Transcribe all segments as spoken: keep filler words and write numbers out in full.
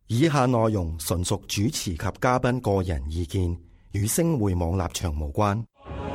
以下內容純屬主持及嘉賓個人意見，與星匯網立場無關。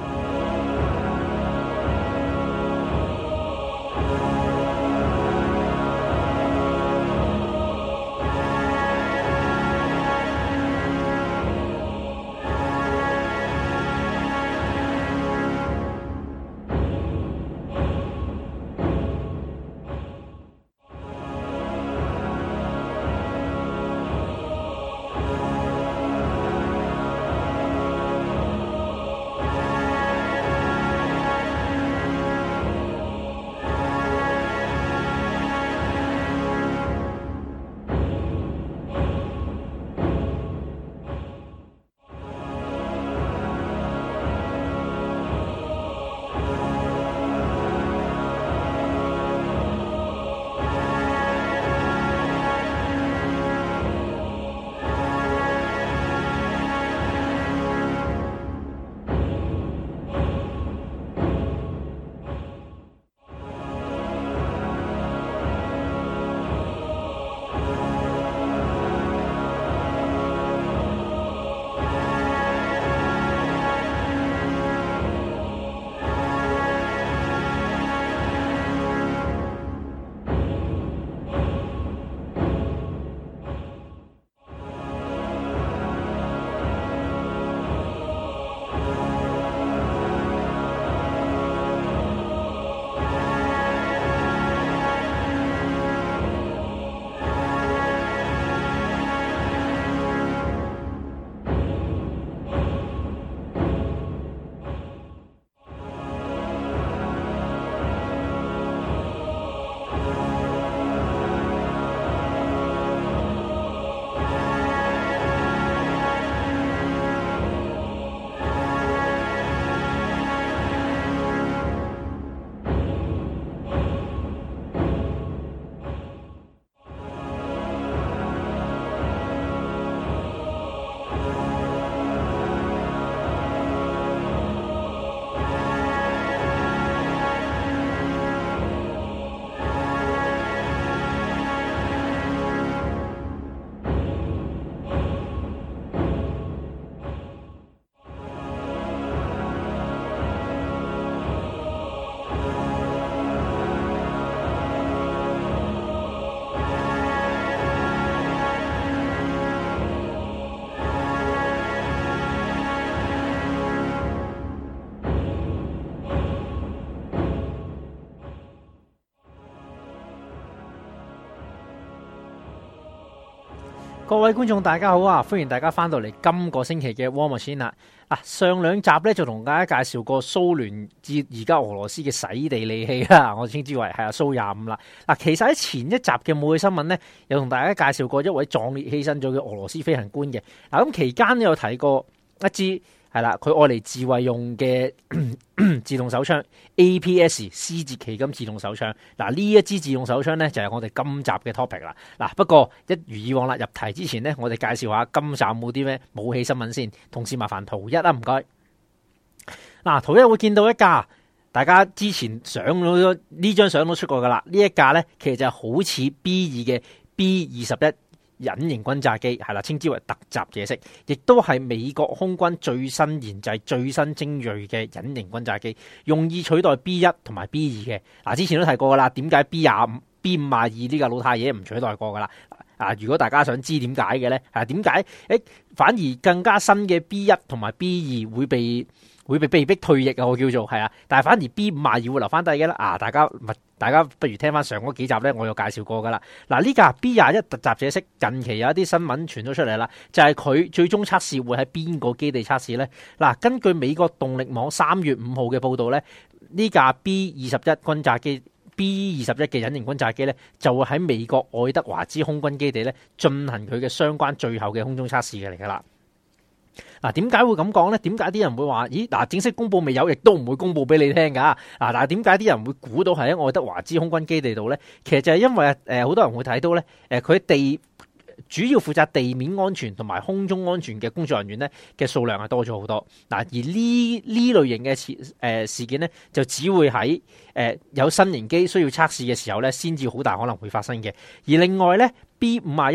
各位觀眾大家好啊，歡迎大家翻到嚟今個星期嘅 War Machine 啦。啊，上兩集咧就同大家介紹過蘇聯至而家俄羅斯嘅洗地利器啦，我稱之為係啊蘇廿五啦。嗱，其實喺前一集嘅武器新聞咧，有同大家介紹過一位壯烈犧牲咗嘅俄羅斯飛行官嘅。嗱，咁期間都有提過一支係啦，佢愛嚟自衛用嘅自動手槍 A P S 獅子旗金自動手槍。嗱，呢一支自動手槍咧就係我哋今集嘅 topic 啦。嗱，不過一如以往啦，入題之前咧，我哋介紹下今集冇啲咩武器新聞先。同時麻煩圖一啊，唔該。嗱，圖一會見到一架大家之前上咗呢張相都出過噶啦。呢一架咧其實就好似 B 二嘅 B 二十一。隱形轟炸機係啦，稱之為突襲者式，亦都係美國空軍最新研製、最新精鋭嘅隱形轟炸機，用以取代 B 一同埋 B 二嘅。嗱，之前都提過噶啦，點解 B 廿五、B 五廿二呢個老太爺唔取代過噶啦？啊，如果大家想知點解嘅咧，係點解？誒，反而更加新嘅 B 一同埋 B 二會被會被被逼退役啊！我叫做係啊，但係反而 B 五廿二會留翻低嘅啦。啊，大家大家不如聽翻上嗰幾集咧，我有介紹過噶啦。嗱，呢架 B 廿一突襲者式近期有一啲新聞傳咗出嚟啦，就係、是、佢最終測試會喺邊個基地測試咧？嗱，根據美國動力網三月五號嘅報導咧，呢架 B 二十一轟炸機 B 二十一嘅隱形轟炸機咧，就會喺美國愛德華茲空軍基地咧進行佢嘅相關最後嘅空中測試嘅嚟噶啦。嗱，點解會咁講咧？點解啲人會話？咦，嗱，正式公佈未有，亦都唔會公佈俾你聽噶。嗱，但係點解啲人會估到係喺愛德華茲空軍基地度咧？其實就係因為誒，好多人會睇到咧，誒，佢地主要負責地面安全同埋空中安全嘅工作人員咧嘅數量係多咗好多。嗱，而呢呢類型嘅事誒事件咧，就只會喺誒有新型機需要測試嘅時候咧，先至好大可能會發生嘅。而另外咧 ，B 五廿一。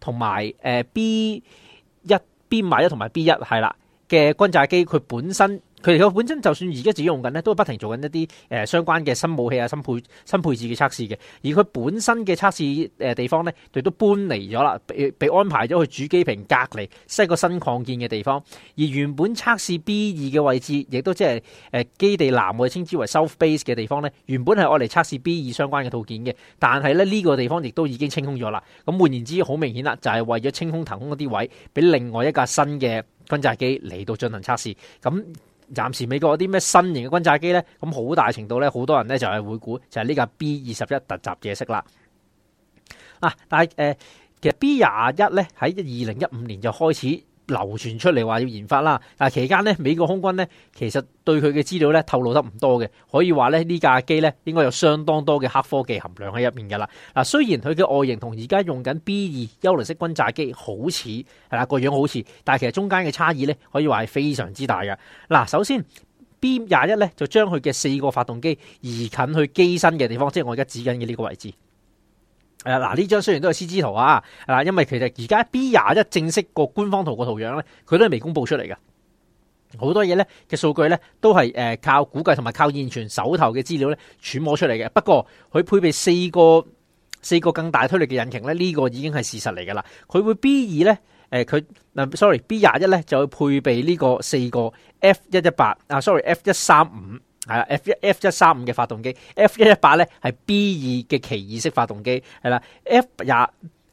同埋誒 B 一 B 五一同埋 B 一係啦嘅轟炸機，佢本身。佢哋本身就算而家自己用緊咧，都不停做緊一啲誒、呃、相關嘅新武器啊、新配新配置嘅測試嘅。而佢本身嘅測試誒地方咧，亦都搬離咗啦，被被安排咗去主機坪隔離，即係個新擴建嘅地方。而原本測試 B 二嘅位置，亦都即係誒基地南我哋稱之為 South Base 嘅地方咧，原本係愛嚟測試 B 二相關嘅套件嘅，但係咧呢、這個地方亦都已經清空咗啦。咁換言之，好明顯啦，就係、是、為咗清空騰空嗰啲位，俾另外一架新嘅轟炸機嚟到進行測試。咁暫時美國有啲咩新型嘅轟炸機咧，咁好大程度咧，好多人咧就係會估就係呢架 B 二十一突襲者式啦。啊，但係誒、呃，其實 B 廿一咧喺二零一五年就開始流傳出嚟話要研發啦，但係期間咧美國空軍咧其實對佢嘅資料咧透露得唔多嘅，可以話咧呢架機咧應該有相當多嘅黑科技含量喺入面噶啦。嗱，雖然佢嘅外形同而家用緊 B 二幽靈式轟炸機好似係啦，個樣好似，但係其實中間嘅差異咧可以話係非常之大嘅。嗱，首先 B 廿一咧就將佢嘅四個發動機移近去機身嘅地方，即係我而家指緊嘅呢個位置。誒，嗱，呢張雖然都係 C G 圖啊，嗱，因為其實而家 B 廿一正式個官方圖個圖樣咧，佢都係未公布出嚟嘅，好多嘢咧嘅數據咧都係誒靠估計同埋靠現存手頭嘅資料咧揣摩出嚟嘅。不過佢配備四個四個更大推力嘅引擎咧，呢、這個已經係事實嚟噶啦。佢會 B 二咧，誒佢嗱 sorry B 廿一咧就會配備呢個四個 F 一一八啊 sorry F 一三五。係啦 ，F 一 F 一三五嘅發動機 ，F 一一八咧係 B 二嘅奇異式發動機，係啦 ，F 廿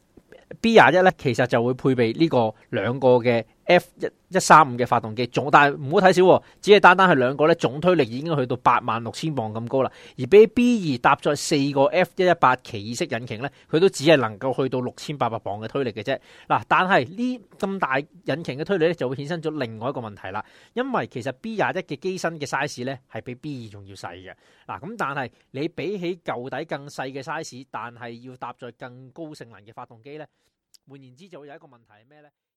B 廿一咧其實就會配備呢個兩個嘅 F 一一三五嘅發動機，總但係唔好睇少，只係單單係兩個咧，總推力已經去到八萬六千磅咁高啦。而比 B 二搭載四個 F 一一八奇異式引擎咧，佢都只係能夠去到六千八百磅嘅推力嘅啫。嗱，但係呢咁大引擎嘅推力咧，就會衍生咗另外一個問題啦。因為其實 B 廿一嘅機身嘅 size 咧係比 B 二仲要細嘅。嗱，咁但係你比起舊底更細嘅 size，但係要搭載更高性能嘅發動機咧，換言之就會有一個問題係咩咧？